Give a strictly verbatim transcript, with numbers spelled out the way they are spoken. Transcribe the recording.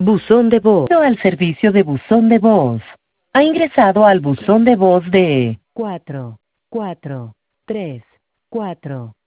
Buzón de voz. Al servicio de buzón de voz. Ha ingresado al buzón de voz de cuatro, cuatro, tres, cuatro.